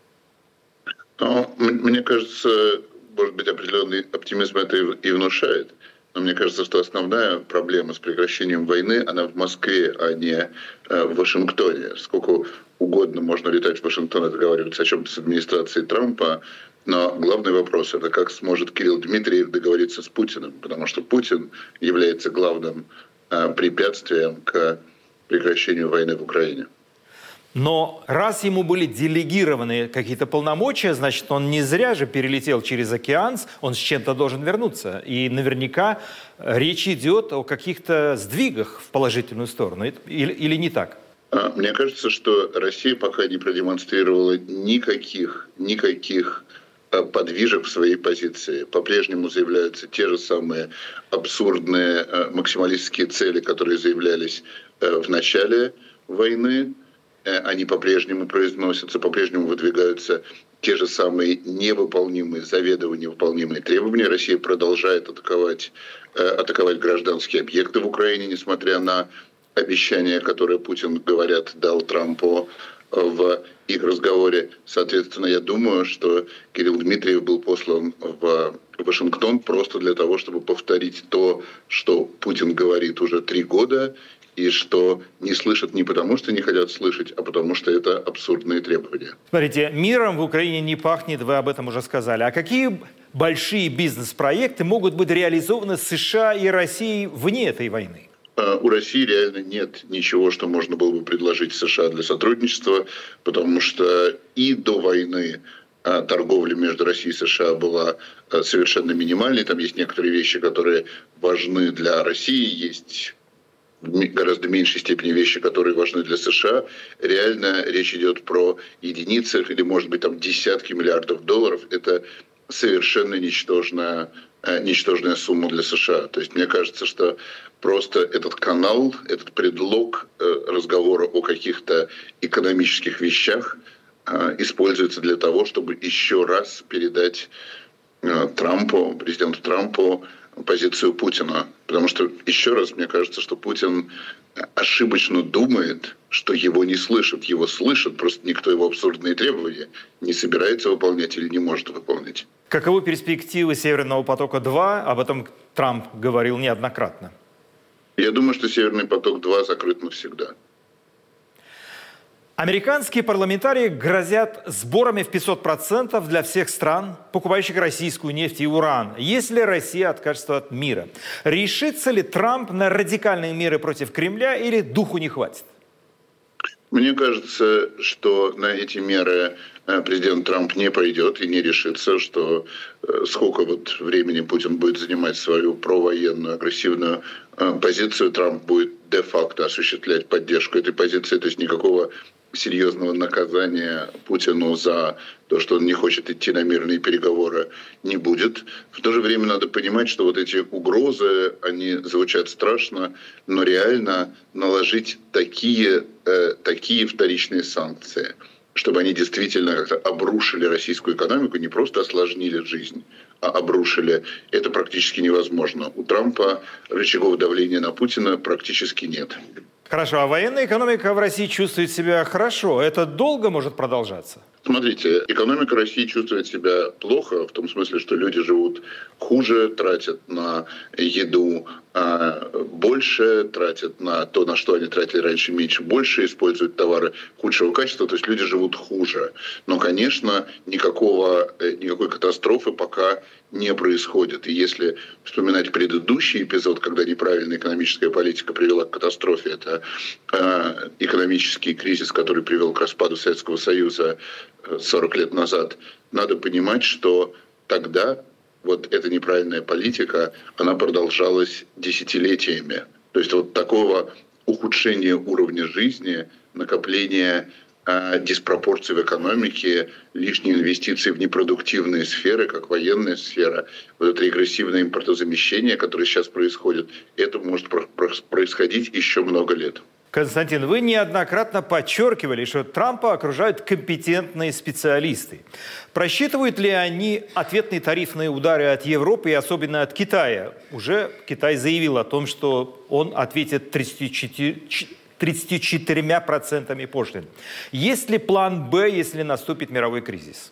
Мне кажется, может быть, определенный оптимизм это и внушает. Но мне кажется, что основная проблема с прекращением войны, она в Москве, а не в Вашингтоне. Сколько угодно можно летать в Вашингтон и договариваться о чем-то с администрацией Трампа, но главный вопрос – это как сможет Кирилл Дмитриев договориться с Путиным, потому что Путин является главным препятствием к прекращению войны в Украине. Но раз ему были делегированы какие-то полномочия, значит, он не зря же перелетел через океан, он с чем-то должен вернуться. И наверняка речь идет о каких-то сдвигах в положительную сторону. Или не так? Мне кажется, что Россия пока не продемонстрировала никаких подвижек в своей позиции. По-прежнему заявляются те же самые абсурдные максималистские цели, которые заявлялись в начале войны. Они по-прежнему произносятся, по-прежнему выдвигаются те же самые невыполнимые, заведомо невыполнимые требования. Россия продолжает атаковать гражданские объекты в Украине, несмотря на обещания, которые Путин, говорят, дал Трампу в их разговоре. Соответственно, я думаю, что Кирилл Дмитриев был послан в Вашингтон просто для того, чтобы повторить то, что Путин говорит уже 3 года, и что не слышат не потому, что не хотят слышать, а потому, что это абсурдные требования. Смотрите, миром в Украине не пахнет, вы об этом уже сказали. А какие большие бизнес-проекты могут быть реализованы США и Россией вне этой войны? У России реально нет ничего, что можно было бы предложить США для сотрудничества, потому что и до войны торговля между Россией и США была совершенно минимальной. Там есть некоторые вещи, которые важны для России, есть в гораздо меньшей степени вещи, которые важны для США. Реально речь идет про единицы или, может быть, там десятки миллиардов долларов. Это совершенно ничтожная сумма для США. То есть мне кажется, что просто этот канал, этот предлог разговора о каких-то экономических вещах используется для того, чтобы еще раз передать президенту Трампу позицию Путина. Потому что, еще раз, мне кажется, что Путин ошибочно думает, что его не слышат. Его слышат, просто никто его абсурдные требования не собирается выполнять или не может выполнять. Каковы перспективы «Северного потока-2»? Об этом Трамп говорил неоднократно. Я думаю, что «Северный поток-2» закрыт навсегда. Американские парламентарии грозят сборами в 500% для всех стран, покупающих российскую нефть и уран, если Россия откажется от мира. Решится ли Трамп на радикальные меры против Кремля или духу не хватит? Мне кажется, что на эти меры президент Трамп не пойдет и не решится, что сколько вот времени Путин будет занимать свою провоенную, агрессивную позицию, Трамп будет де-факто осуществлять поддержку этой позиции, то есть никакого серьезного наказания Путину за то, что он не хочет идти на мирные переговоры, не будет. В то же время надо понимать, что вот эти угрозы, они звучат страшно, но реально наложить такие вторичные санкции, чтобы они действительно как-то обрушили российскую экономику, не просто осложнили жизнь, а обрушили, это практически невозможно. У Трампа рычагов давления на Путина практически нет. Хорошо, а военная экономика в России чувствует себя хорошо. Это долго может продолжаться? Смотрите, экономика России чувствует себя плохо, в том смысле, что люди живут хуже, тратят на еду больше, тратят на то, на что они тратили раньше меньше, больше, используют товары худшего качества, то есть люди живут хуже. Но, конечно, никакой катастрофы пока не происходит. И если вспоминать предыдущий эпизод, когда неправильная экономическая политика привела к катастрофе, это экономический кризис, который привел к распаду Советского Союза 40 лет назад, надо понимать, что тогда вот эта неправильная политика, она продолжалась десятилетиями. То есть вот такого ухудшения уровня жизни, накопления диспропорций в экономике, лишние инвестиции в непродуктивные сферы, как военная сфера, вот это регрессивное импортозамещение, которое сейчас происходит, это может происходить еще много лет. Константин, вы неоднократно подчеркивали, что Трампа окружают компетентные специалисты. Просчитывают ли они ответные тарифные удары от Европы и особенно от Китая? Уже Китай заявил о том, что он ответит 34% пошлин. Есть ли план «Б», если наступит мировой кризис?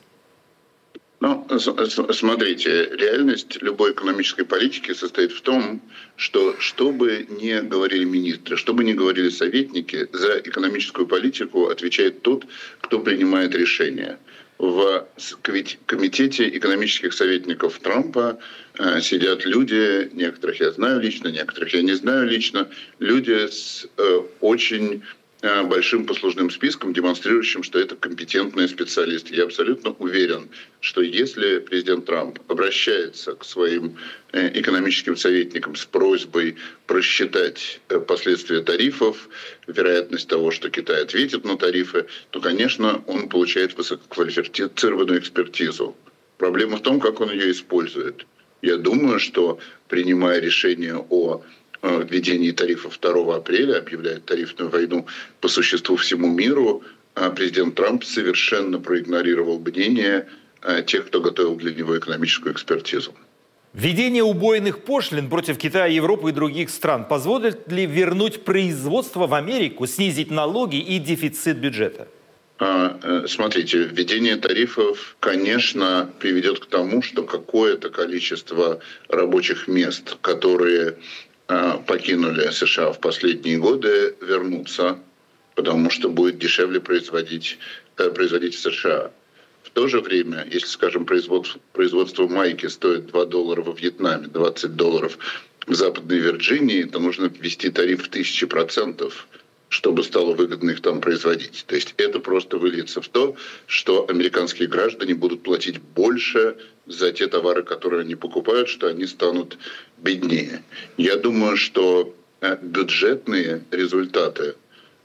Ну, смотрите, реальность любой экономической политики состоит в том, что бы ни говорили министры, что бы ни говорили советники, за экономическую политику отвечает тот, кто принимает решения. В комитете экономических советников Трампа сидят люди, некоторых я знаю лично, некоторых я не знаю лично, люди с очень большим послужным списком, демонстрирующим, что это компетентные специалисты. Я абсолютно уверен, что если президент Трамп обращается к своим экономическим советникам с просьбой просчитать последствия тарифов, вероятность того, что Китай ответит на тарифы, то, конечно, он получает высококвалифицированную экспертизу. Проблема в том, как он ее использует. Я думаю, что, принимая решение о введении тарифов 2 апреля, объявляет тарифную войну по существу всему миру, президент Трамп совершенно проигнорировал мнение тех, кто готовил для него экономическую экспертизу. Введение убойных пошлин против Китая, Европы и других стран позволит ли вернуть производство в Америку, снизить налоги и дефицит бюджета? Смотрите, введение тарифов, конечно, приведет к тому, что какое-то количество рабочих мест, которые покинули США в последние годы, вернутся, потому что будет дешевле производить в США. В то же время, если, скажем, производство майки стоит $2 во Вьетнаме, $20 в Западной Вирджинии, то нужно ввести тариф в 1000%, чтобы стало выгодно их там производить. То есть это просто выльется в то, что американские граждане будут платить больше за те товары, которые они покупают, что они станут беднее. Я думаю, что бюджетные результаты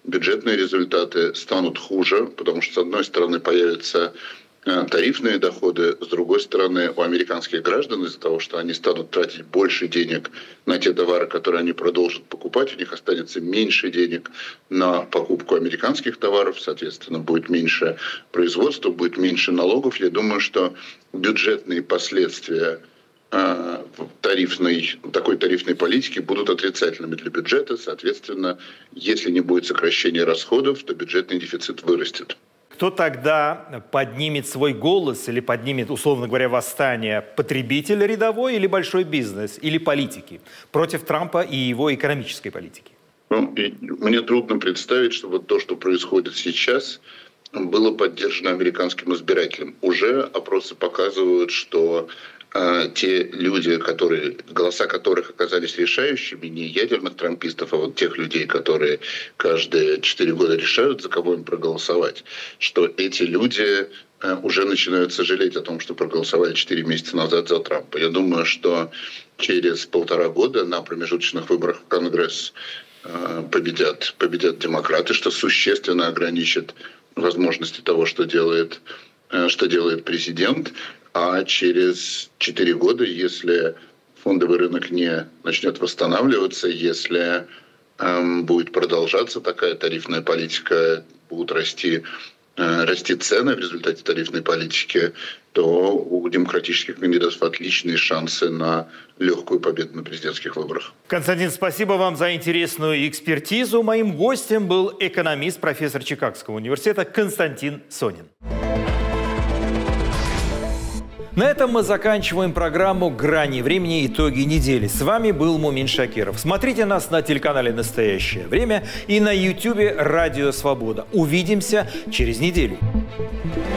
станут хуже, потому что, с одной стороны, появятся тарифные доходы, с другой стороны, у американских граждан из-за того, что они станут тратить больше денег на те товары, которые они продолжат покупать, у них останется меньше денег на покупку американских товаров, соответственно, будет меньше производства, будет меньше налогов. Я думаю, что бюджетные последствия такой тарифной политики будут отрицательными для бюджета. Соответственно, если не будет сокращения расходов, то бюджетный дефицит вырастет. Кто тогда поднимет свой голос или поднимет, условно говоря, восстание? Потребитель рядовой или большой бизнес, или политики против Трампа и его экономической политики? Мне трудно представить, что вот то, что происходит сейчас, было поддержано американским избирателем. Уже опросы показывают, что те люди, голоса которых оказались решающими, не ядерных трампистов, а вот тех людей, которые каждые 4 года решают, за кого им проголосовать, что эти люди уже начинают сожалеть о том, что проголосовали 4 месяца назад за Трампа. Я думаю, что через 1,5 года на промежуточных выборах в Конгресс победят демократы, что существенно ограничит возможности того, что делает президент. А через 4 года, если фондовый рынок не начнет восстанавливаться, если будет продолжаться такая тарифная политика, будут расти цены в результате тарифной политики, то у демократических кандидатов отличные шансы на легкую победу на президентских выборах. Константин, спасибо вам за интересную экспертизу. Моим гостем был экономист, профессор Чикагского университета Константин Сонин. На этом мы заканчиваем программу «Грани времени. Итоги недели». С вами был Мумин Шакиров. Смотрите нас на телеканале «Настоящее время» и на YouTube «Радио Свобода». Увидимся через неделю.